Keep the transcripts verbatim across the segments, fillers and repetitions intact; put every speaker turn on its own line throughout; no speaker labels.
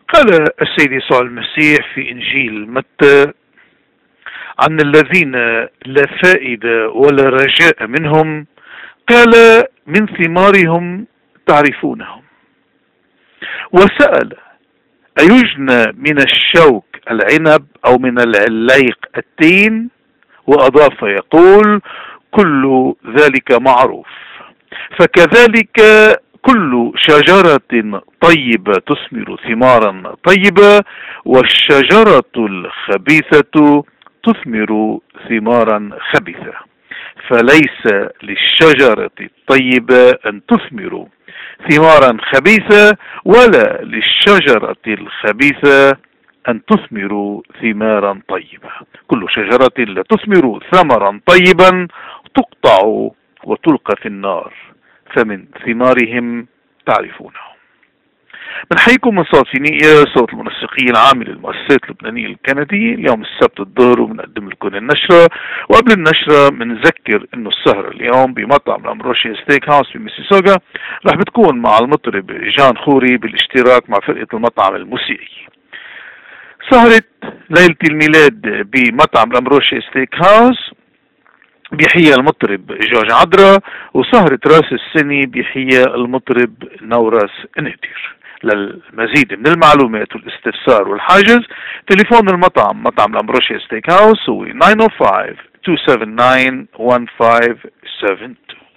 قال السيد يسوع المسيح في إنجيل متى عن الذين لا فائدة ولا رجاء منهم، قال: من ثمارهم تعرفونهم. وسأل: أيجنى من الشوك العنب أو من العليق التين؟ وأضاف يقول: كل ذلك معروف. فكذلك كل شجرة طيبة تثمر ثمارا طيبة، والشجرة الخبيثة تثمر ثمارا خبيثة. فليس للشجرة الطيبة أن تثمر ثمارا خبيثة، ولا للشجرة الخبيثة أن تثمر ثمارا طيبة. كل شجرة لا تثمر ثمرا طيبا تقطع وتلقى في النار، فمن ثمارهم تعرفونهم. بنحييكم من صوت فينيقيا، صوت المنسقين العام للمؤسسات اللبنانية الكندية. اليوم السبت الظهر وبنقدم لكم النشرة، وقبل النشرة بنذكر انه السهرة اليوم بمطعم الأمبروشيا ستيك هاوس بميسيسوغا رح بتكون مع المطرب جان خوري بالاشتراك مع فرقة المطعم الموسيقي. سهرة ليلة الميلاد بمطعم الأمبروشيا ستيك هاوس بيحيى المطرب جورج عدرا، وسهرة راس السنة بيحيى المطرب نورس نادر. للمزيد من المعلومات والاستفسار والحاجز، تليفون المطعم مطعم الأمبروشيا ستيك هاوس هو تسعة صفر خمسة اثنين سبعة تسعة واحد خمسة سبعة اثنين.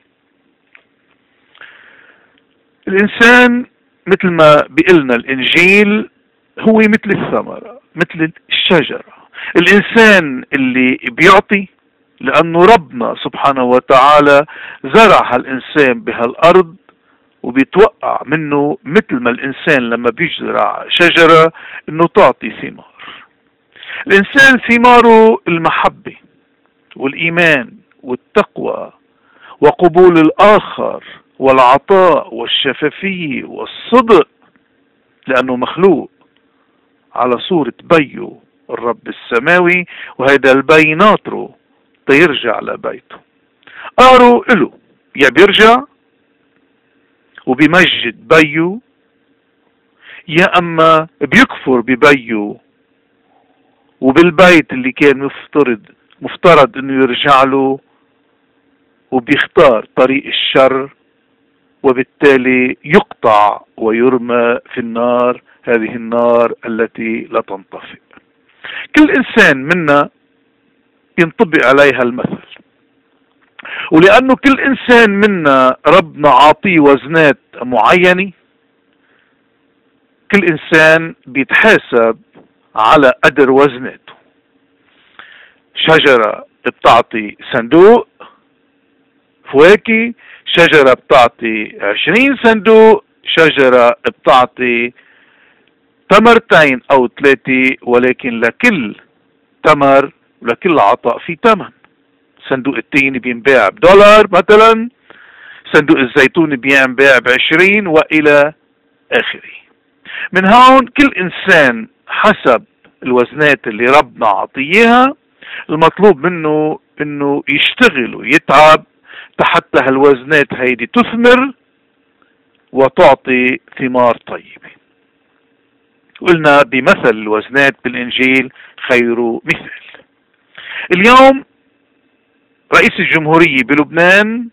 الإنسان مثل ما بيقلنا الإنجيل هو مثل الثمرة، مثل الشجرة. الإنسان اللي بيعطي لأنه ربنا سبحانه وتعالى زرع هالإنسان بهالأرض وبيتوقع منه، مثل ما الإنسان لما بيزرع شجرة إنه تعطي ثمار. الإنسان ثماره المحبة والإيمان والتقوى وقبول الآخر والعطاء والشفافية والصدق، لأنه مخلوق على صورة بيه الرب السماوي، وهيدا البي ناطره تيرجع لبيته. قارو إله يا بيرجع وبيمجد بيه، يا أما بيكفر ببيه وبالبيت اللي كان مفترض مفترض انه يرجع له، وبيختار طريق الشر، وبالتالي يقطع ويرمى في النار، هذه النار التي لا تنطفئ. كل إنسان منا ينطبق عليها المثل، ولأنه كل إنسان منا ربنا عاطيه وزنات معينة، كل إنسان بيتحاسب على قدر وزناته. شجرة بتعطي صندوق فواكه، شجرة بتعطي عشرين صندوق، شجرة بتعطي تمرتين أو ثلاثة، ولكن لكل تمر ولكل عطاء في ثمن. صندوق التين بينباع بدولار مثلا، صندوق الزيتون بينباع بعشرين، وإلى آخره. من هون كل إنسان حسب الوزنات اللي ربنا عطيها، المطلوب منه إنه يشتغل ويتعب حتى هالوزنات هيدي تثمر وتعطي ثمار طيبة. قلنا بمثل الوزنات بالإنجيل خير مثال. اليوم رئيس الجمهورية بلبنان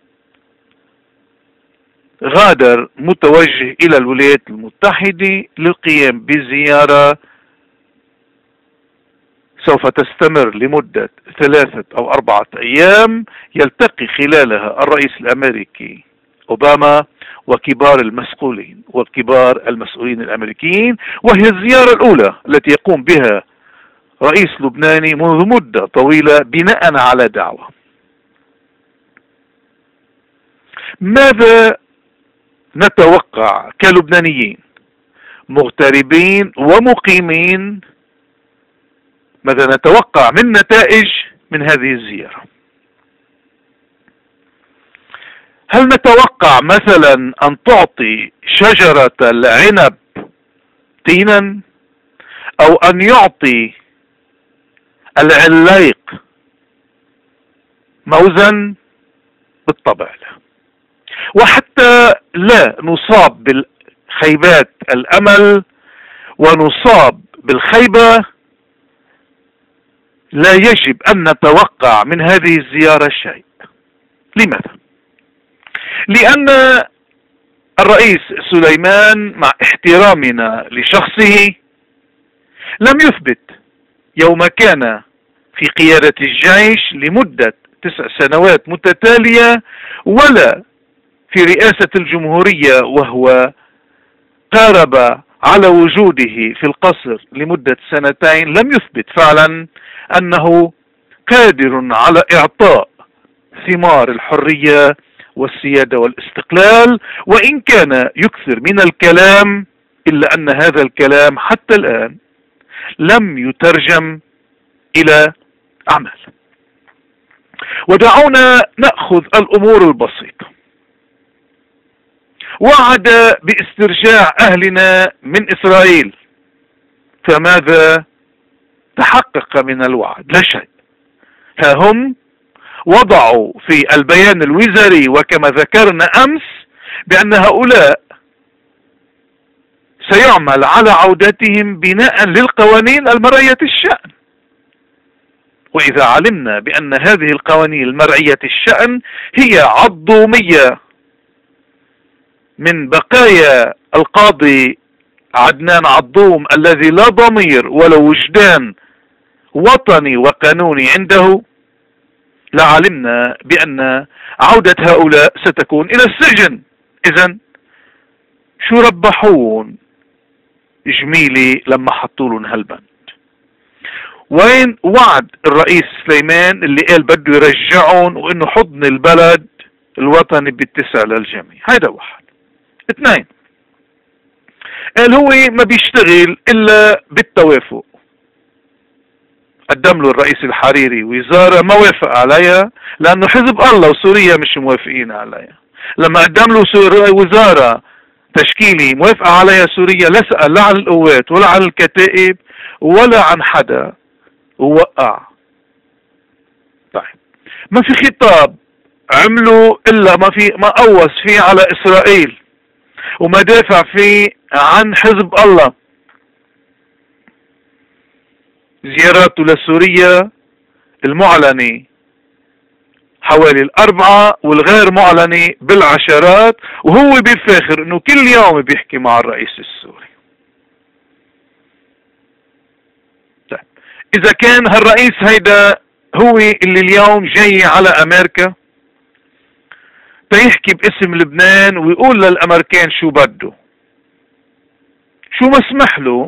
غادر متوجه إلى الولايات المتحدة للقيام بزيارة سوف تستمر لمدة ثلاثة أو أربعة أيام، يلتقي خلالها الرئيس الأمريكي أوباما وكبار المسؤولين وكبار المسؤولين الأمريكيين، وهي الزيارة الأولى التي يقوم بها رئيس لبناني منذ مدة طويلة بناء على دعوة. ماذا نتوقع كلبنانيين مغتربين ومقيمين؟ ماذا نتوقع من نتائج من هذه الزيارة؟ هل نتوقع مثلا أن تعطي شجرة العنب تينا، أو أن يعطي العليق موزا؟ بالطبع لا. وحتى لا نصاب بالخيبات الأمل ونصاب بالخيبة، لا يجب أن نتوقع من هذه الزيارة شيء. لماذا؟ لأن الرئيس سليمان مع احترامنا لشخصه لم يثبت يوم كان في قيادة الجيش لمدة تسع سنوات متتالية، ولا في رئاسة الجمهورية وهو قارب على وجوده في القصر لمدة سنتين، لم يثبت فعلا أنه قادر على إعطاء ثمار الحرية والسيادة والاستقلال، وإن كان يكثر من الكلام إلا أن هذا الكلام حتى الآن لم يترجم إلى أعمال. ودعونا نأخذ الأمور البسيطة. وعد باسترجاع أهلنا من إسرائيل، فماذا تحقق من الوعد؟ لا شيء. ها هم وضعوا في البيان الوزاري وكما ذكرنا أمس بأن هؤلاء سيعمل على عودتهم بناء للقوانين المرعية الشأن. وإذا علمنا بأن هذه القوانين المرعية الشأن هي عضومية من بقايا القاضي عدنان عضوم الذي لا ضمير ولا وجدان وطني وقانوني عنده، لعلمنا بأن عودة هؤلاء ستكون إلى السجن. إذن شو ربحون جميلي لما حطوا لهم هالبند؟ وين وعد الرئيس سليمان اللي قال بده يرجعون وانه حضن البلد الوطني بيتسع للجميع؟ هيدا واحد. اثنين، قال هو ما بيشتغل الا بالتوافق. قدم له الرئيس الحريري وزارة ما وافق عليها لانه حزب الله وسوريا مش موافقين عليها. لما قدم له وزارة تشكيلي موافقة عليها سوريا، لا سأل لا عن القوات ولا عن الكتائب ولا عن حدا ووقع. طيب ما في خطاب عملوا الا ما في ما قوص فيه على اسرائيل وما دافع فيه عن حزب الله. زياراته لسوريا المعلنة حوالي الأربعة والغير معلنة بالعشرات، وهو بيفاخر انه كل يوم بيحكي مع الرئيس السوري. طيب اذا كان هالرئيس هيدا هو اللي اليوم جاي على امريكا تيحكي باسم لبنان ويقول للامريكان شو بده، شو مسمح له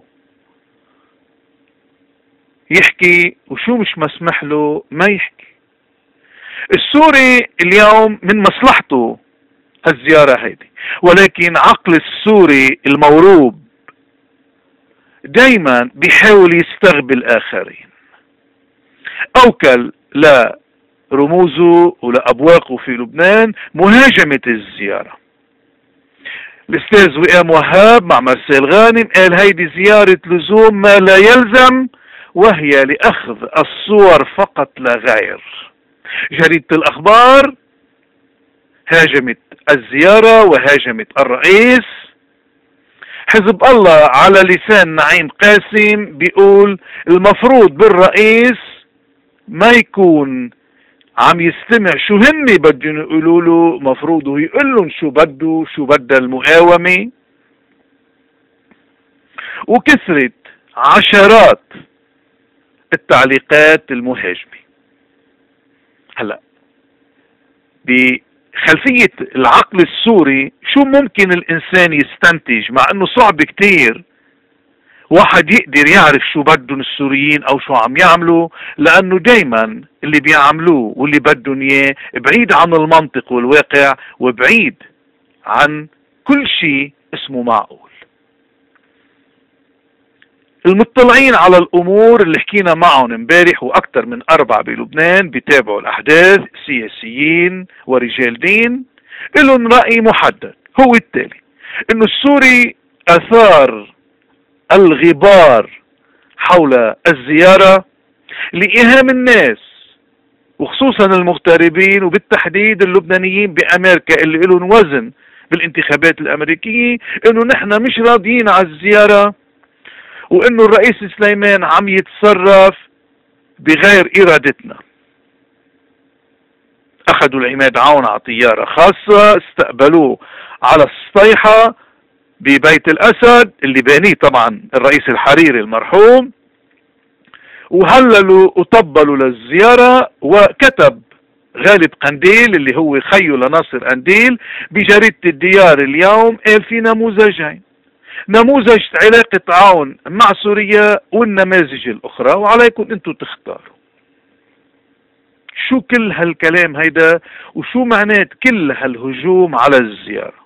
يحكي وشو مش مسمح له ما يحكي؟ السوري اليوم من مصلحته الزيارة هيدي، ولكن عقل السوري الموروب دايما بيحاول يستغبي الآخرين. أوكل لرموزه ولأبواقه في لبنان مهاجمة الزيارة. الأستاذ وئام وهاب مع مرسال غانم قال هيدي زيارة لزوم ما لا يلزم، وهي لأخذ الصور فقط لا غير. جريدة الأخبار هاجمت الزيارة وهاجمت الرئيس. حزب الله على لسان نعيم قاسم بيقول المفروض بالرئيس ما يكون عم يستمع شو هني بدهم يقولوا له، مفروض يقول لهم شو بده شو بدها المقاومة. وكثرت عشرات التعليقات المهاجمة. هلا بخلفية العقل السوري شو ممكن الانسان يستنتج، مع انه صعب كتير واحد يقدر يعرف شو بدهم السوريين او شو عم يعملوا، لانه دايما اللي بيعملوه واللي بدهم اياه بعيد عن المنطق والواقع وبعيد عن كل شيء اسمه معقول. المطلعين على الامور اللي حكينا معهم امبارح واكثر من اربعه بلبنان بيتابعوا الاحداث، سياسيين ورجال دين، لهم راي محدد هو التالي: انه السوري اثار الغبار حول الزياره لايهام الناس وخصوصا المغتربين وبالتحديد اللبنانيين بامريكا اللي لهم وزن بالانتخابات الامريكيه، انه نحن مش راضيين على الزياره وانه الرئيس سليمان عم يتصرف بغير ارادتنا. اخذوا العماد عون على طيارة خاصة، استقبلوه على السطيحة ببيت الاسد اللي بانيه طبعا الرئيس الحريري المرحوم، وهللوا وطبلوا للزيارة. وكتب غالب قنديل اللي هو خيه لناصر قنديل بجريدة الديار اليوم، قال في نموذجين: نموذج علاقة عون مع سوريا والنماذج الأخرى، وعليكم أنتم تختاروا. شو كل هالكلام هيدا وشو معنات كل هالهجوم على الزيارة؟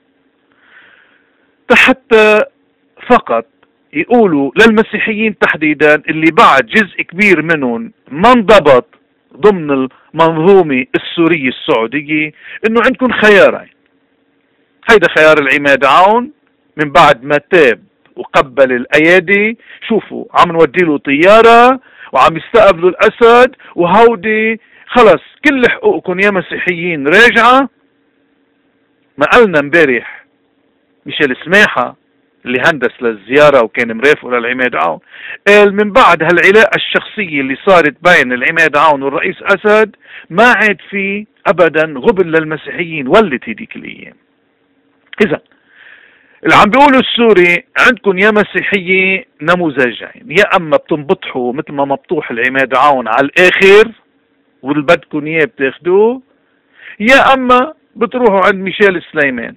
حتى فقط يقولوا للمسيحيين تحديدا اللي بعد جزء كبير منهم ما انضبط ضمن المنظومة السورية السعودية انه عندكم خيارين. هيدا خيار العماد عون من بعد ما تاب وقبل الايادي، شوفوا عم نودي له طيارة وعم يستقبلوا الاسد، وهودي خلص كل حقوقكم يا مسيحيين راجعة. ما قالنا امبارح ميشيل سماحة اللي هندس للزيارة وكان مرافقه للعماد عون، قال من بعد هالعلاقة الشخصية اللي صارت بين العماد عون والرئيس أسد ما عاد في أبدا غبن للمسيحيين، ولت هديك الأيام. إذا اللي عم بيقولوا السوري عندكم يا مسيحية نموذجين: يا أما بتنبطحوا مثل ما مبطوح العماد عون على الآخر واللي بدكم إياه بتاخدوه، يا أما بتروحوا عند ميشيل سليمان.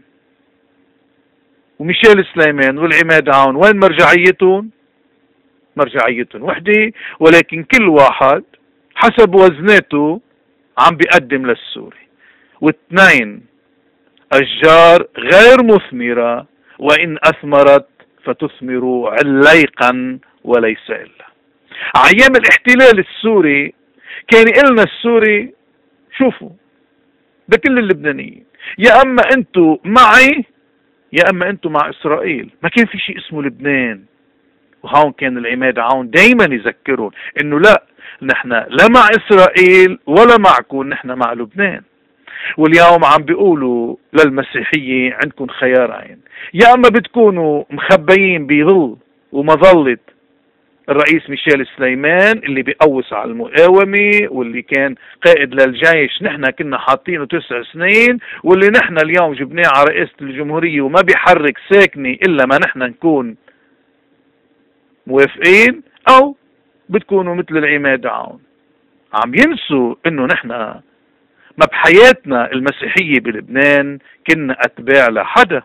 وميشيل سليمان والعماد عون وين مرجعيتهم؟ مرجعيتهم وحدة، ولكن كل واحد حسب وزناته عم بيقدم للسوري، واثنين أشجار غير مثمرة، وإن أثمرت فتثمر عليقا وليس إلا. أيام الاحتلال السوري كان يقلنا السوري شوفوا ده كل اللبنانيين يا أما أنتوا معي يا اما انتم مع اسرائيل، ما كان في شيء اسمه لبنان. وهون كان العماد عون دايما يذكرون انه لا، نحن لا مع اسرائيل ولا معكم، نحن مع لبنان. واليوم عم بيقولوا للمسيحية عندكم خيارين: يا اما بتكونوا مخبيين بظل ومظلة الرئيس ميشيل سليمان اللي بيقوس على المقاومة واللي كان قائد للجيش نحن كنا حاطينه تسع سنين، واللي نحن اليوم جبناه على رئاسة الجمهورية وما بيحرك ساكنة إلا ما نحن نكون موافقين، أو بتكونوا مثل العماد عون عم ينسوا إنه نحن ما بحياتنا المسيحية بلبنان كنا أتباع لحدا،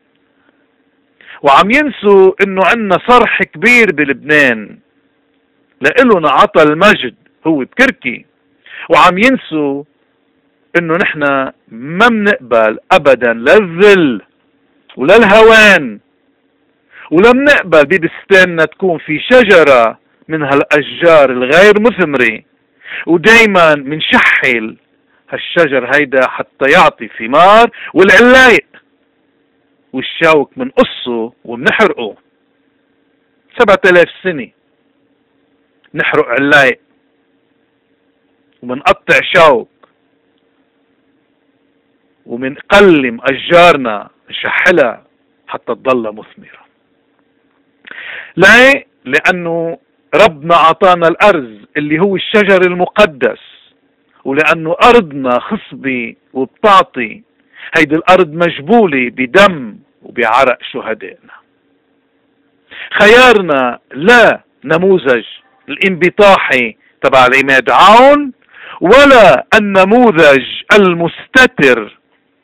وعم ينسوا انه عنا صرح كبير بلبنان لإلنا عطى المجد هو بكركي، وعم ينسوا انه نحن ما بنقبل ابدا لا الذل ولا الهوان، ولا بنقبل ببستاننا تكون في شجرة من هالاشجار الغير مثمرة، ودايما منشحل هالشجر هيدا حتى يعطي ثمار، والعلايق والشوك منقصه وبنحرقه. سبعة آلاف سنة نحرق علايق ومنقطع شوك ومنقلم أشجارنا نشحلها حتى تضل مثمرة. ليه؟ لأنه ربنا أعطانا الأرز اللي هو الشجر المقدس، ولأنه أرضنا خصبة وبتعطي. هيدي الأرض مجبولة بدم وبعرق شهدائنا. خيارنا لا نموذج الانبطاحي تبع العماد عون، ولا النموذج المستتر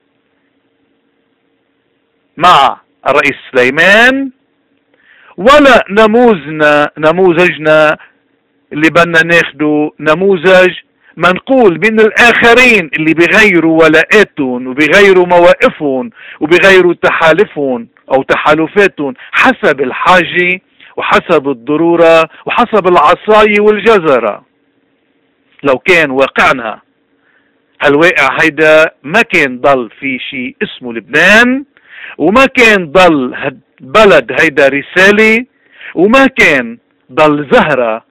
مع الرئيس سليمان، ولا نموذجنا نموذجنا اللي بدنا ناخده نموذج منقول من الآخرين اللي بيغيروا ولاءاتهم وبيغيروا مواقفهم وبيغيروا تحالفهم أو تحالفاتهم حسب الحاجة وحسب الضرورة وحسب العصاية والجزرة. لو كان واقعنا هالواقع هيدا ما كان ضل في شيء اسمه لبنان، وما كان ضل هالبلد هيدا رسالة، وما كان ضل زهرة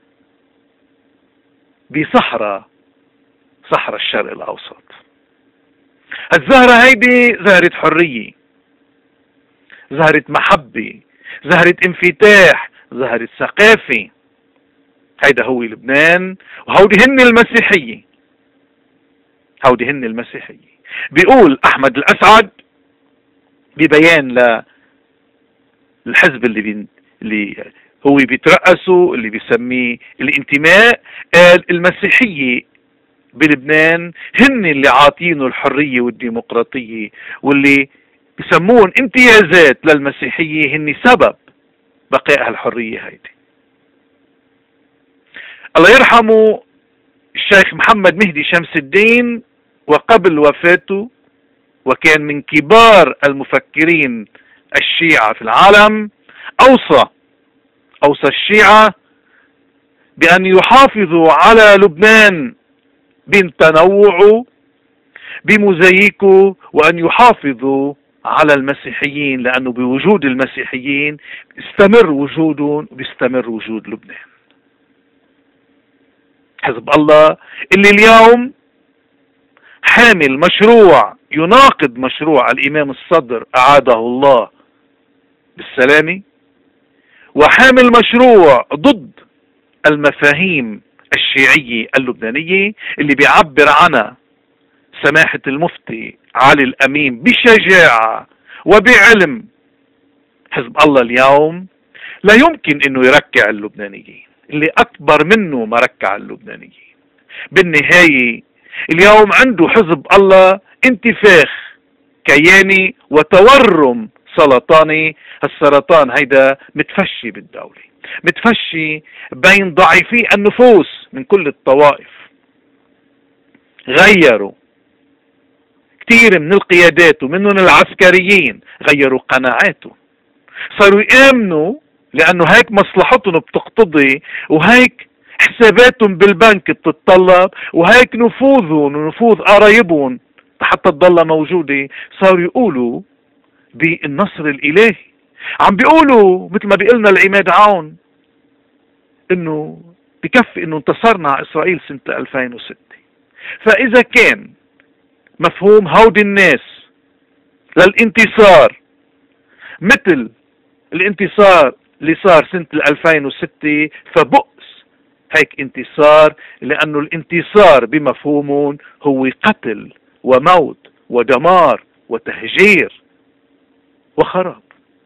بصحراء صحراء الشرق الأوسط. الزهرة هيدي زهرة حرية، زهرة محبة، زهرة انفتاح، ظهرت ثقافة. هيدا هو لبنان، وهودي هن المسيحية. هودي هن المسيحية. بيقول أحمد الأسعد ببيان للحزب اللي بي... اللي هو بيترأسه، اللي بيسميه الانتماء، قال المسيحية بلبنان هن اللي عاطينه الحرية والديمقراطية، واللي بيسمون امتيازات للمسيحية هن سبب بقاء هالحرية هيدي. الله يرحمه الشيخ محمد مهدي شمس الدين، وقبل وفاته وكان من كبار المفكرين الشيعة في العالم، أوصى أوصى الشيعة بأن يحافظوا على لبنان بين تنوعه بمزيكه، وأن يحافظوا على المسيحيين، لأنه بوجود المسيحيين استمر وجودهم وبيستمر وجود لبنان. حزب الله اللي اليوم حامل مشروع يناقض مشروع الإمام الصدر أعاده الله بالسلامة، وحامل مشروع ضد المفاهيم الشيعية اللبنانية اللي بيعبر عنها سماحة المفتي علي الأمين بشجاعة وبعلم. حزب الله اليوم لا يمكن انه يركع اللبنانيين، اللي اكبر منه ما ركع اللبنانيين. بالنهاية اليوم عنده حزب الله انتفاخ كياني وتورم سرطاني. السرطان هيدا متفشي بالدولة، متفشي بين ضعيفي النفوس من كل الطوائف. غيروا كثير من القيادات ومنهم العسكريين، غيروا قناعاتهم، صاروا يآمنوا لأنه هيك مصلحتهم بتقتضي، وهيك حساباتهم بالبنك بتتطلب، وهيك نفوذهم ونفوذ قرايبهم حتى تضل موجودة. صاروا يقولوا بالنصر الإلهي، عم بيقولوا مثل ما بيقلنا العماد عون انه بكفي انه انتصرنا على اسرائيل سنة ألفين وستة. فاذا كان مفهوم هودي الناس للانتصار مثل الانتصار اللي صار سنة ألفين وستة، فبؤس هيك انتصار، لانه الانتصار بمفهومهم هو قتل وموت ودمار وتهجير وخراب.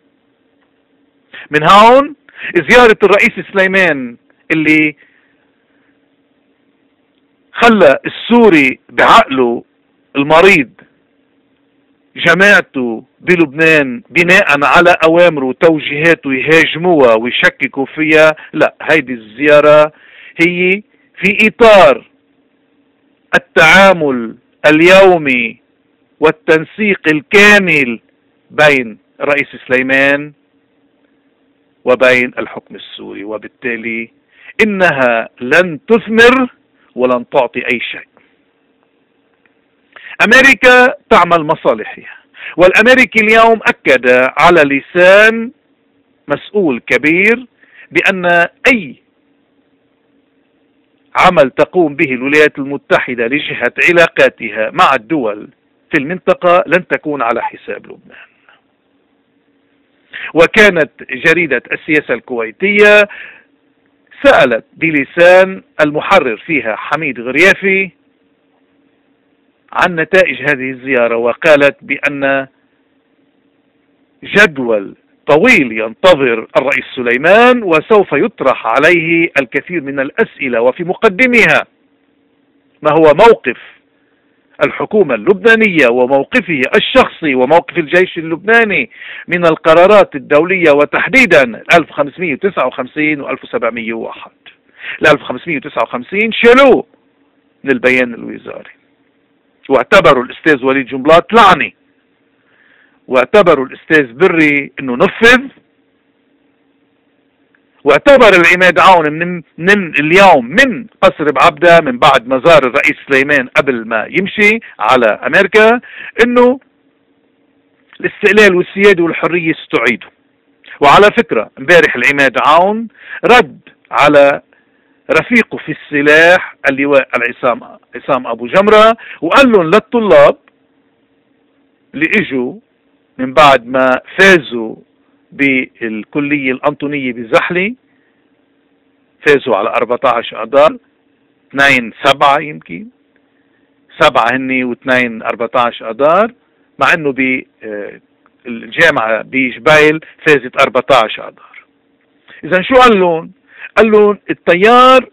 من هون زيارة الرئيس سليمان اللي خلى السوري بعقله المريض جماعته بلبنان بناء على اوامره وتوجيهاته يهاجموها ويشككوا فيها. لا، هيدي الزيارة هي في اطار التعامل اليومي والتنسيق الكامل بين الرئيس سليمان وبين الحكم السوري، وبالتالي انها لن تثمر ولن تعطي اي شيء. امريكا تعمل مصالحها، والامريكي اليوم اكد على لسان مسؤول كبير بان اي عمل تقوم به الولايات المتحدة لجهة علاقاتها مع الدول في المنطقة لن تكون على حساب لبنان. وكانت جريدة السياسة الكويتية سألت بلسان المحرر فيها حميد غريافي عن نتائج هذه الزيارة، وقالت بأن جدول طويل ينتظر الرئيس سليمان، وسوف يطرح عليه الكثير من الأسئلة، وفي مقدمها ما هو موقف الحكومة اللبنانية وموقفه الشخصي وموقف الجيش اللبناني من القرارات الدولية، وتحديدا ألف وخمسمئة وتسعة وخمسين و ألف وسبعمئة وواحد. ال ألف وخمسمئة وتسعة وخمسين شالوه من البيان الوزاري، واعتبروا الأستاذ وليد جنبلاط لعنة، واعتبروا الأستاذ بري انه نفذ، واعتبر العماد عون من, من اليوم من قصر بعبدة من بعد ما زار الرئيس سليمان قبل ما يمشي على امريكا انه الاستقلال والسيادة والحرية استعيدوا. وعلى فكرة امبارح العماد عون رد على رفيقه في السلاح اللواء العصام عصام ابو جمرة، وقال لهم للطلاب اللي اجوا من بعد ما فازوا بالكلية الأنطونية بزحلي، فازوا على أربعة عشر أدار، اثنين سبعة يمكن، سبعة هني واثنين أربعة عشر أدار، مع انه بالجامعة بجبيل فازت أربعة عشر أدار. اذا شو قال لهم؟ قال لهم التيار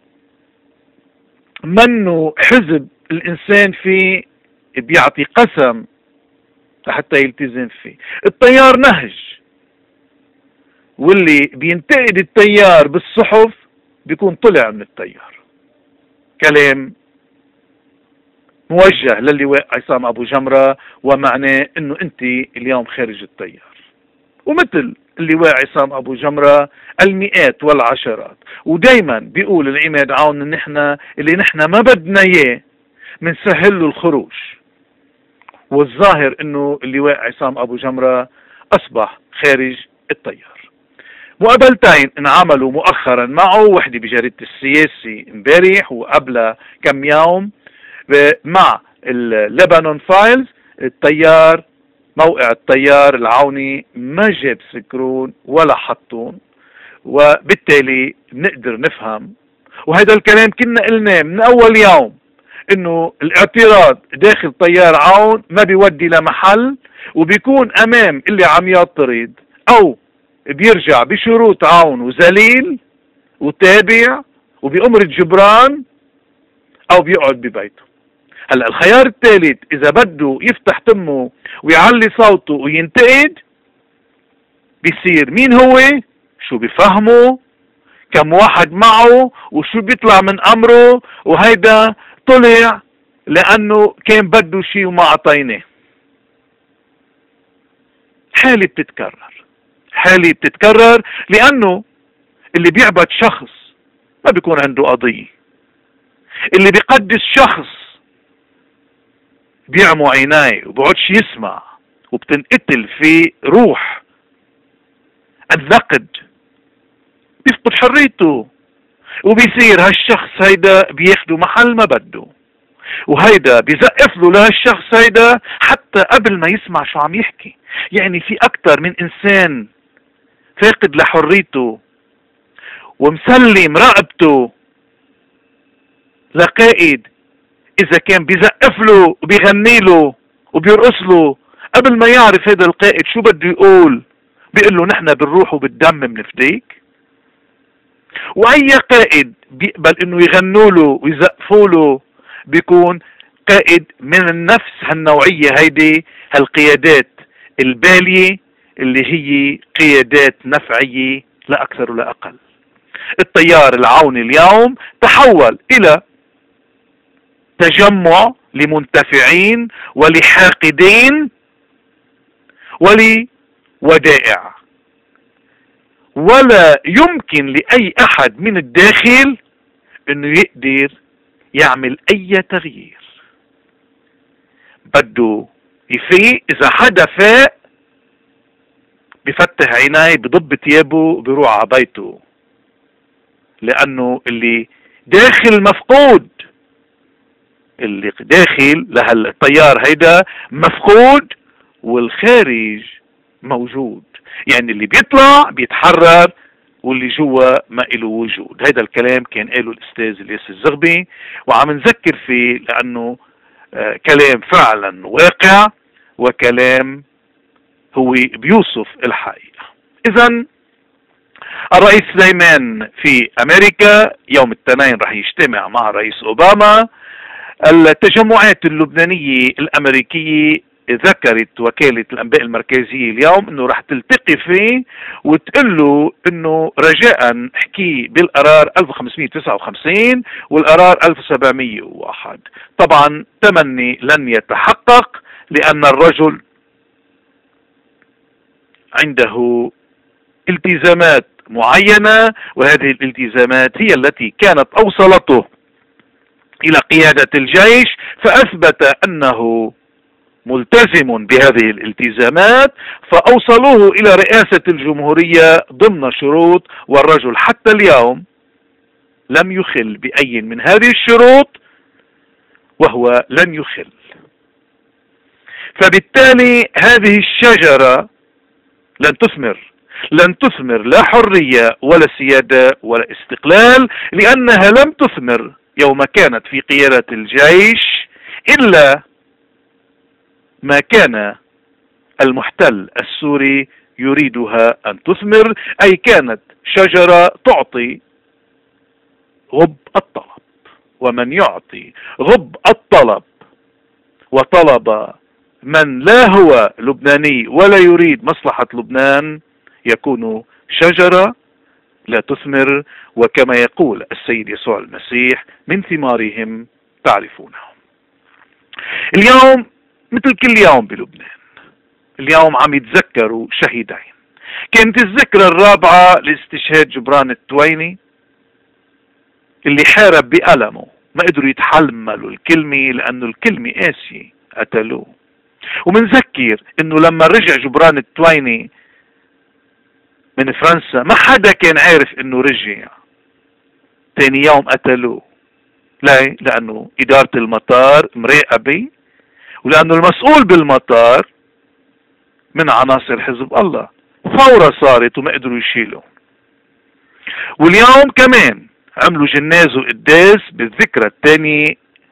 منه حزب الانسان فيه بيعطي قسم لحتى يلتزم فيه، التيار نهج، واللي بينتقد التيار بالصحف بيكون طلع من التيار. كلام موجه للواء عصام ابو جمرة، ومعناه انه انت اليوم خارج التيار. ومثل اللواء عصام ابو جمرة المئات والعشرات، ودايما بيقول العماد عون ان نحن اللي نحن ما بدنا اياه منسهل له الخروج. والظاهر انه اللواء عصام ابو جمرة اصبح خارج التيار. مقابلتين انعملوا مؤخرا معه، وحده بجريدة السياسي امبارح وقبلها كم يوم مع اللبنان فايلز. التيار موقع التيار العوني ما جاب سكرون ولا حطون، وبالتالي بنقدر نفهم، وهذا الكلام كنا قلناه من اول يوم، انه الاعتراض داخل تيار عون ما بيودي لمحل، وبيكون امام اللي عم يعترض او بيرجع بشروط عون وذليل وتابع وبأمر جبران او بيقعد ببيته. هلا الخيار الثالث اذا بده يفتح تمه ويعلي صوته وينتقد، بيصير مين هو، شو بفهمه، كم واحد معه، وشو بيطلع من امره، وهيدا طلع لانه كان بده شيء وما اعطيناه. حالة بتتكرر، حالة بتتكرر لانه اللي بيعبد شخص ما بيكون عنده قضية، اللي بيقدس شخص بيعموا عيناي وبقعدش يسمع، وبتنقتل في روح النقد، بيفقد حريته، وبيصير هالشخص هيدا بياخده محل ما بده، وهيدا بيزقف له لهالشخص هيدا حتى قبل ما يسمع شو عم يحكي. يعني في اكتر من انسان فاقد لحريته ومسلم رقبته لقائد اذا كان بيزقف له وبيغني له وبيرقص له قبل ما يعرف هذا القائد شو بده يقول، بيقول له نحن بالروح وبالدم بنفديك. واي قائد بيقبل انه يغنوا له ويزقفوا له بيكون قائد من النفس هالنوعية هيدي، هالقيادات البالية اللي هي قيادات نفعية لا اكثر ولا اقل. التيار العوني اليوم تحول الى تجمع لمنتفعين ولحاقدين ولودائع، ولا يمكن لأي أحد من الداخل انه يقدر يعمل اي تغيير. بده يفيق، اذا حدا فاق بفتح عينيه بضب ثيابه بيروح على بيته، لانه اللي داخل مفقود، اللي داخل لهالتيار هيدا مفقود والخارج موجود. يعني اللي بيطلع بيتحرر واللي جوا ما له وجود. هيدا الكلام كان قاله الاستاذ الياس الزغبي، وعم نذكر فيه لانه آه كلام فعلا واقع، وكلام هو بيوصف الحقيقة. اذا الرئيس سليمان في امريكا يوم الاثنين رح يجتمع مع الرئيس اوباما. التجمعات اللبنانية الامريكية ذكرت وكالة الانباء المركزية اليوم انه رح تلتقي فيه وتقول له انه رجاء احكي بالقرار ألف وخمسمئة وتسعة وخمسين والقرار ألف وسبعمئة وواحد. طبعا تمني لن يتحقق لان الرجل عنده التزامات معينة، وهذه الالتزامات هي التي كانت اوصلته الى قيادة الجيش، فاثبت انه ملتزم بهذه الالتزامات فاوصلوه الى رئاسة الجمهورية ضمن شروط، والرجل حتى اليوم لم يخل باي من هذه الشروط وهو لن يخل. فبالتالي هذه الشجرة لن تثمر، لن تثمر لا حرية ولا سيادة ولا استقلال، لأنها لم تثمر يوم كانت في قيادة الجيش إلا ما كان المحتل السوري يريدها أن تثمر، أي كانت شجرة تعطي غب الطلب، ومن يعطي غب الطلب وطلب من لا هو لبناني ولا يريد مصلحة لبنان يكون شجرة لا تثمر، وكما يقول السيد يسوع المسيح من ثمارهم تعرفونهم. اليوم مثل كل يوم بلبنان، اليوم عم يتذكروا شهيدين. كانت الذكرى الرابعة لاستشهاد جبران التويني اللي حارب بألمه، ما قدروا يتحملوا الكلمة لأنه الكلمة قاسية قتلوه. ومنذكر انه لما رجع جبران التويني من فرنسا ما حدا كان عارف انه رجع، تاني يوم قتلوه. ليه؟ لانه ادارة المطار مراقبة، ولانه المسؤول بالمطار من عناصر حزب الله. ثورة صارت وما قدروا يشيلوا. واليوم كمان عملوا جناز وقداس بالذكرى الثانية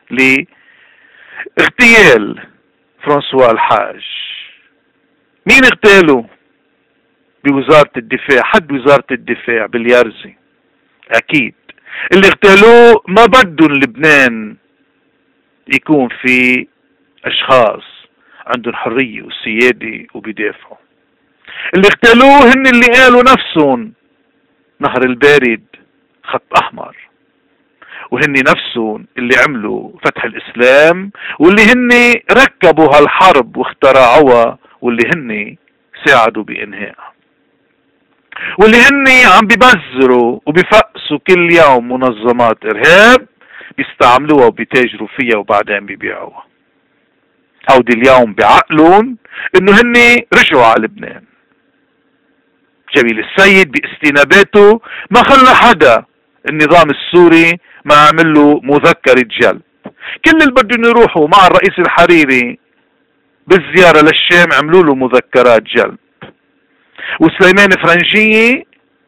لاغتيال فرانسوا الحاج. مين اغتالوا؟ بوزارة الدفاع، حد وزارة الدفاع باليارزي. اكيد اللي اغتالوه ما بدهم لبنان يكون في اشخاص عندهم حرية وسيادة وبيدافعوا. اللي اغتالوه هن اللي قالوا نفسهم نهر البارد خط احمر، وهن نفسهم اللي عملوا فتح الاسلام، واللي هن ركبوا هالحرب واخترعوها، واللي هن ساعدوا بانهائها، واللي هن عم بيبذروا وبيفقسوا كل يوم منظمات ارهاب بيستعملوها وبيتاجروا فيها وبعدين بيبيعوها. هودي اليوم بعقلهم انه هن رجعوا على لبنان. جميل السيد باستناباته ما خلى حدا النظام السوري ما عمل له مذكرة جلب. كل اللي بدهم يروحوا مع الرئيس الحريري بالزيارة للشام عملوا له مذكرات جلب. وسليمان فرنجية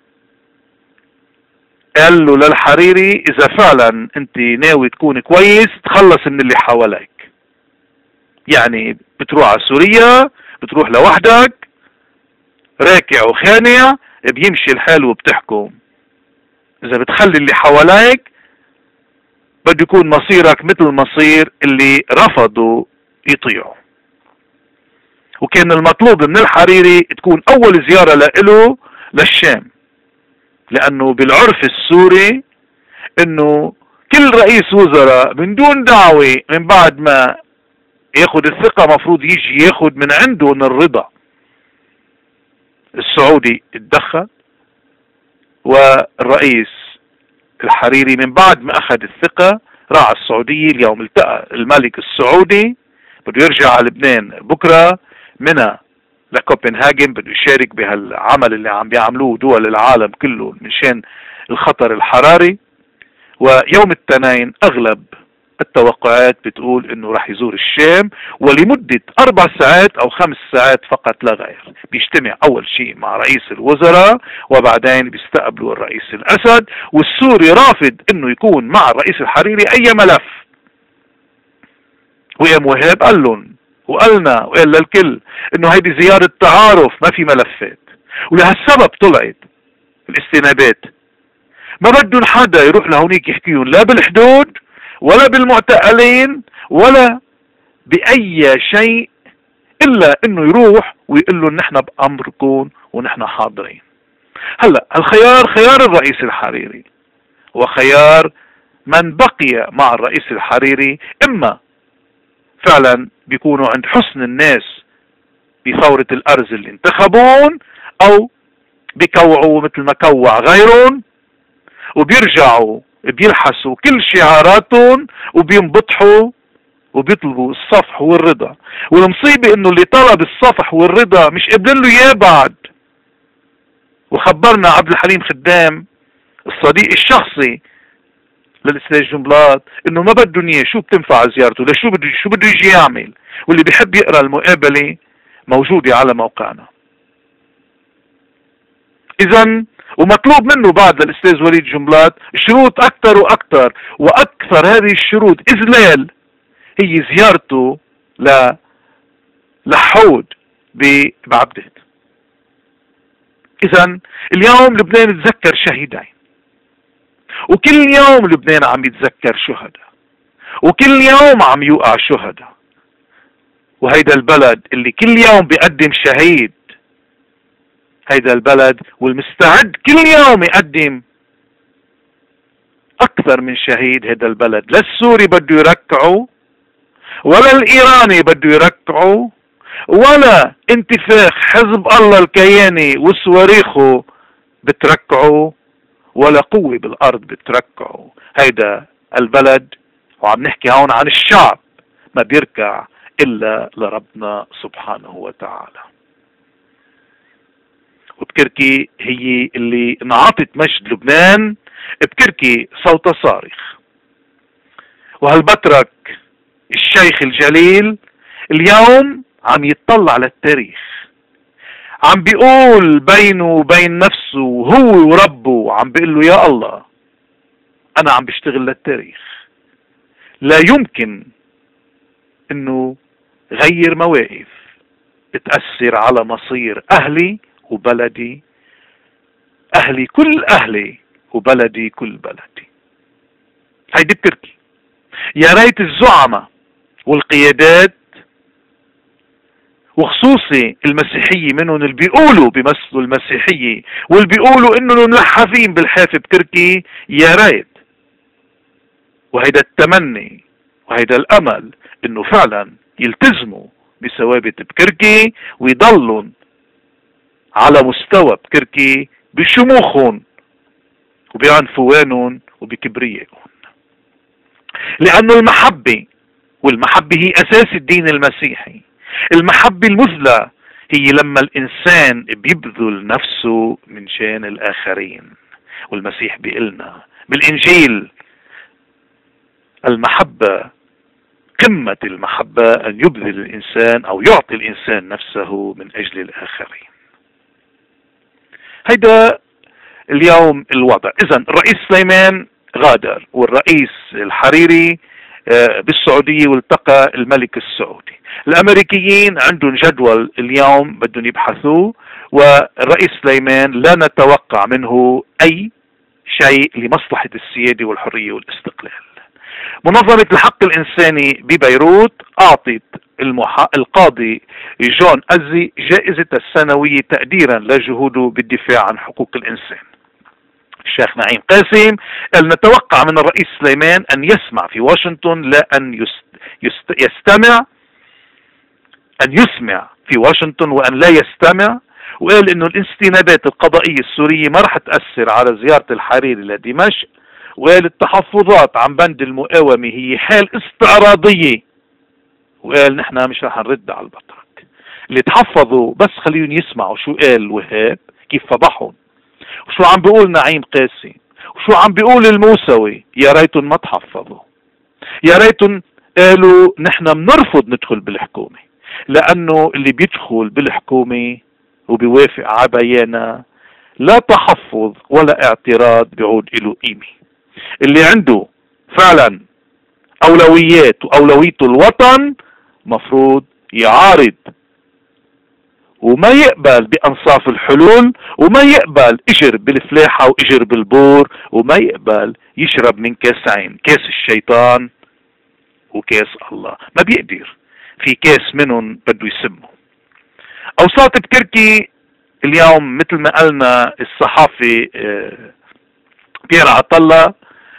قال له للحريري اذا فعلا انت ناوي تكون كويس تخلص من اللي حواليك، يعني بتروح على سوريا بتروح لوحدك راكع وخانع بيمشي الحال وبتحكم. اذا بتخلي اللي حواليك بده يكون مصيرك مثل مصير اللي رفضوا يطيعوا. وكان المطلوب من الحريري تكون اول زيارة له للشام، لانه بالعرف السوري انه كل رئيس وزراء من دون دعوة من بعد ما ياخد الثقة مفروض يجي ياخد من عندهم الرضا. السعودي اتدخل، والرئيس الحريري من بعد ما اخذ الثقة راح على السعودية. اليوم التقى الملك السعودي بده يرجع على لبنان بكرة منها لكوبنهاجن، بده يشارك بهالعمل اللي عم بيعملوه دول العالم كله مشان الخطر الحراري. ويوم الاثنين اغلب التوقعات بتقول انه راح يزور الشام ولمدة اربع ساعات او خمس ساعات فقط لا غير. بيجتمع اول شيء مع رئيس الوزراء وبعدين بيستقبلوا الرئيس الاسد، والسوري رافض انه يكون مع الرئيس الحريري اي ملف. وقام وهاب قال لهم وقالنا وقال للكل انه هيدي زيارة تعارف ما في ملفات. ولهالسبب طلعت الاستنابات ما بدهم حدا يروح لهونيك يحكيهم لا بالحدود ولا بالمعتقلين ولا بأي شيء، إلا إنه يروح ويقول لهم نحن بأمركم ونحن حاضرين. هلا الخيار خيار الرئيس الحريري وخيار من بقي مع الرئيس الحريري، إما فعلا بيكونوا عند حسن الناس بثورة الأرز اللي انتخبون، أو بيكوعوا مثل ما كوع غيرهم وبيرجعوا بيلحسوا كل شعاراتهم وبينبطحوا وبيطلبوا الصفح والرضا. والمصيبة انه اللي طلب الصفح والرضا مش قابلين له اياه بعد. وخبرنا عبد الحليم خدام الصديق الشخصي للاستاذ جنبلاط انه ما بدهم اياه. شو بتنفع زيارته؟ لشو بده شو بده يجي يعمل؟ واللي بيحب يقرا المقابلة موجودة على موقعنا. اذا ومطلوب منه بعد للاستاذ وليد جنبلاط شروط اكثر واكثر، واكثر هذه الشروط اذلال هي زيارته ل لحود بعبدة. اذا اليوم لبنان تذكر شهيدين، وكل يوم لبنان عم يتذكر شهداء، وكل يوم عم يوقع شهداء، وهيدا البلد اللي كل يوم بيقدم شهيد، هيدا البلد والمستعد كل يوم يقدم اكثر من شهيد. هيدا البلد لا السوري بده يركعه، ولا الايراني بده يركعه، ولا انتفاخ حزب الله الكياني وصواريخه بتركعه، ولا قوة بالارض بتركعه. هيدا البلد، وعم نحكي هون عن الشعب، ما بيركع الا لربنا سبحانه وتعالى. وبكركي هي اللي انعطت مجد لبنان، بكركي صوت صارخ. وهالبترك الشيخ الجليل اليوم عم يتطلع للتاريخ، عم بيقول بينه وبين نفسه هو وربه، عم بيقول له يا الله انا عم بشتغل للتاريخ، لا يمكن انه غير مواقف بتأثر على مصير اهلي وبلدي، اهلي كل اهلي وبلدي كل بلدي. هيدي بتركي. يا ريت الزعماء والقيادات وخصوصي المسيحية منهم اللي بيقولوا بيمثلوا المسيحية واللي بيقولوا انه ملحفين بالحافة بتركي، يا ريت وهيدا التمني وهيدا الامل انه فعلا يلتزموا بثوابت بكركي ويضلوا على مستوى بكركي بشموخهم وبعنفوانهم وبكبريائهم. لانه المحبة، والمحبة هي اساس الدين المسيحي، المحبة المثلى هي لما الانسان بيبذل نفسه من شان الاخرين. والمسيح بيقلنا بالانجيل المحبة، قمة المحبة ان يبذل الانسان او يعطي الانسان نفسه من اجل الاخرين. هيدا اليوم الوضع. اذا الرئيس سليمان غادر، والرئيس الحريري بالسعودية والتقى الملك السعودي. الامريكيين عندهم جدول اليوم بدهم يبحثوه، والرئيس سليمان لا نتوقع منه اي شيء لمصلحة السيادة والحرية والاستقلال. منظمة الحق الانساني ببيروت اعطت المحا... القاضي جون أزي جائزة السنوية تقديرا لجهوده بالدفاع عن حقوق الانسان. الشيخ نعيم قاسم قال نتوقع من الرئيس سليمان ان يسمع في واشنطن لا ان يست... يست... يستمع ان يسمع في واشنطن وان لا يستمع. وقال انه الاستنادات القضائية السورية ما رح تأثر على زيارة الحريري لدمشق. وقال التحفظات عن بند المقاومة هي حال استعراضية. وقال نحن مش رح نرد على البطرك. اللي تحفظوا بس خليهم يسمعوا شو قال وهاب، كيف فضحهم، وشو عم بيقول نعيم قاسم، وشو عم بيقول الموسوي. يا ريتن ما تحفظوا، يا ريتن قالوا نحن بنرفض ندخل بالحكومة، لأنه اللي بيدخل بالحكومة وبيوافق على بيانا لا تحفظ ولا اعتراض بيعود له قيمة. اللي عنده فعلا أولويات وأولويته الوطن مفروض يعارض وما يقبل بأنصاف الحلول، وما يقبل اجر بالفلاحة واجر بالبور، وما يقبل يشرب من كاسين، كاس الشيطان وكاس الله. ما بيقدر في كاس منهم بده يسمه. اوساط بكركي اليوم مثل ما قالنا الصحافي بيير عطلة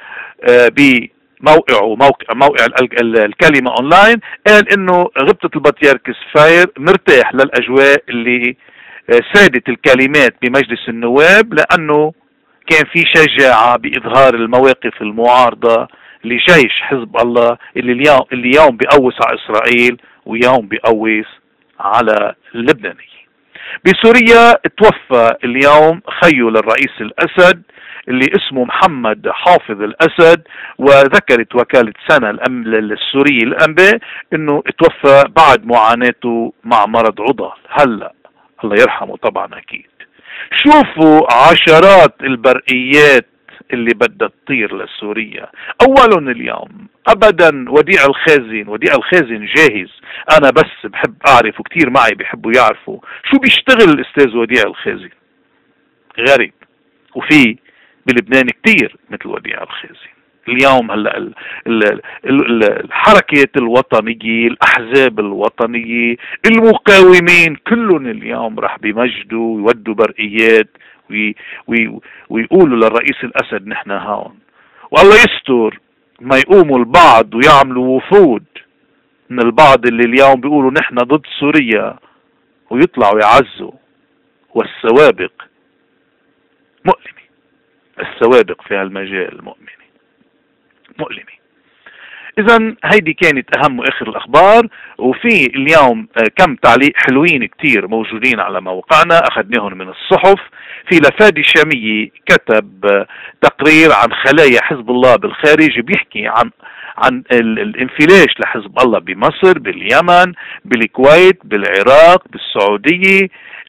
بموقعه موقع موقع الكلمة اونلاين، قال انه غبطة البطيارك سفاير مرتاح للاجواء اللي سادت الكلمات بمجلس النواب، لانه كان في شجاعة باظهار المواقف المعارضة لجيش حزب الله اللي اليوم اللي يوم بيقوس على اسرائيل ويوم بيقوس على اللبناني. بسوريا توفى اليوم خيو للرئيس الاسد اللي اسمه محمد حافظ الاسد، وذكرت وكالة سنة السورية الانباء انه توفى بعد معاناته مع مرض عضال. هلا الله يرحمه طبعا اكيد. شوفوا عشرات البرقيات اللي بدها تطير لسوريا. أولا اليوم أبدا وديع الخازن، وديع الخازن جاهز. أنا بس بحب أعرف وكتير معي بيحبوا يعرفوا شو بيشتغل الأستاذ وديع الخازن. غريب. وفي بلبنان كتير مثل وديع الخازن. اليوم هلا ال ال ال الحركة الوطنية، الأحزاب الوطنية، المقاومين، كلهم اليوم راح بيمجدوا ويودوا برقيات وي وي ويقولوا للرئيس الأسد نحن هون. والله يستر ما يقوموا البعض ويعملوا وفود من البعض اللي اليوم بيقولوا نحن ضد سوريا ويطلعوا يعزوا. والسوابق مؤلمة، السوابق في هالمجال مؤمنة مؤلمة. إذا هيدي كانت أهم وآخر الأخبار. وفي اليوم كم تعليق حلوين كتير موجودين على موقعنا أخذناهم من الصحف. في لفادي شامية كتب تقرير عن خلايا حزب الله بالخارج، بيحكي عن عن الانفلاش لحزب الله بمصر، باليمن، بالكويت، بالعراق، بالسعودية،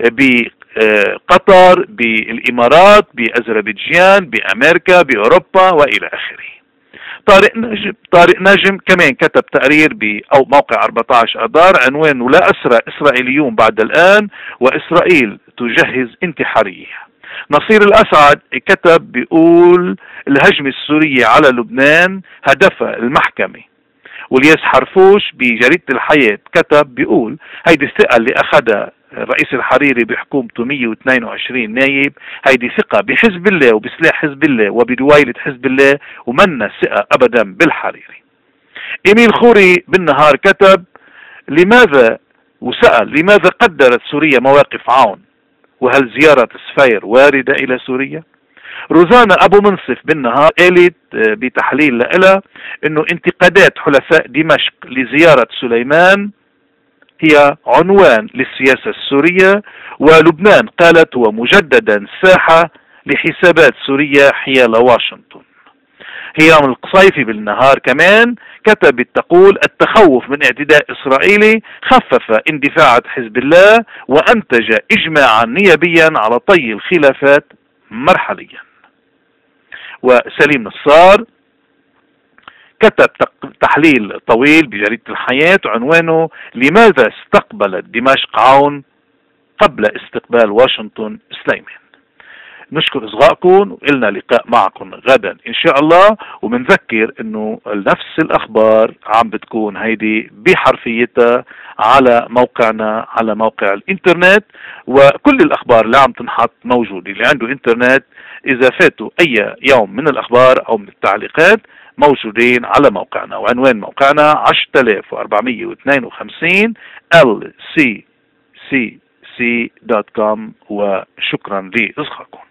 بقطر، بالإمارات، بأذربيجان، بأمريكا، بأوروبا وإلى آخره. طارق نجم طارق نجم كمان كتب تقرير ب او موقع أربعة عشر اذار عنوانه لا اسرى اسرائيليون بعد الان واسرائيل تجهز انتحاريه. نصير الاسعد كتب بيقول الهجمه السوريه على لبنان هدفها المحكمه. والياس حرفوش بجريدة الحياة كتب بيقول هيدي الثقة اللي أخذها الرئيس الحريري بحكومته مية واثنين وعشرين نايب، هيدي ثقة بحزب الله وبسلاح حزب الله وبدويلة حزب الله، ومنا ثقة أبدا بالحريري. إيميل خوري بالنهار كتب لماذا وسأل لماذا قدرت سوريا مواقف عون، وهل زيارة سفير واردة إلى سوريا؟ روزانا أبو منصف بالنهار قالت بتحليل لها إنه انتقادات حلفاء دمشق لزيارة سليمان هي عنوان للسياسة السورية، ولبنان قالت هو مجددا ساحة لحسابات سوريا حيال واشنطن. هيام القصيفي بالنهار كمان كتبت تقول التخوف من اعتداء إسرائيلي خفف اندفاعات حزب الله وأنتج إجماعا نيابيا على طي الخلافات مرحليا. وسليم نصار كتب تحليل طويل بجريدة الحياة عنوانه لماذا استقبلت دمشق عون قبل استقبال واشنطن سليمان. نشكر إصغائكم وإلنا لقاء معكم غدا إن شاء الله. ومنذكر إنه نفس الأخبار عم بتكون هيدي بحرفيتها على موقعنا على موقع الإنترنت، وكل الأخبار اللي عم تنحط موجودة. اللي عنده إنترنت إذا فاتوا أي يوم من الأخبار أو من التعليقات موجودين على موقعنا، وعنوان موقعنا عشرة آلاف وأربعمية واثنين وخمسين إل سي سي سي دوت كوم. وشكرا لإصغائكم.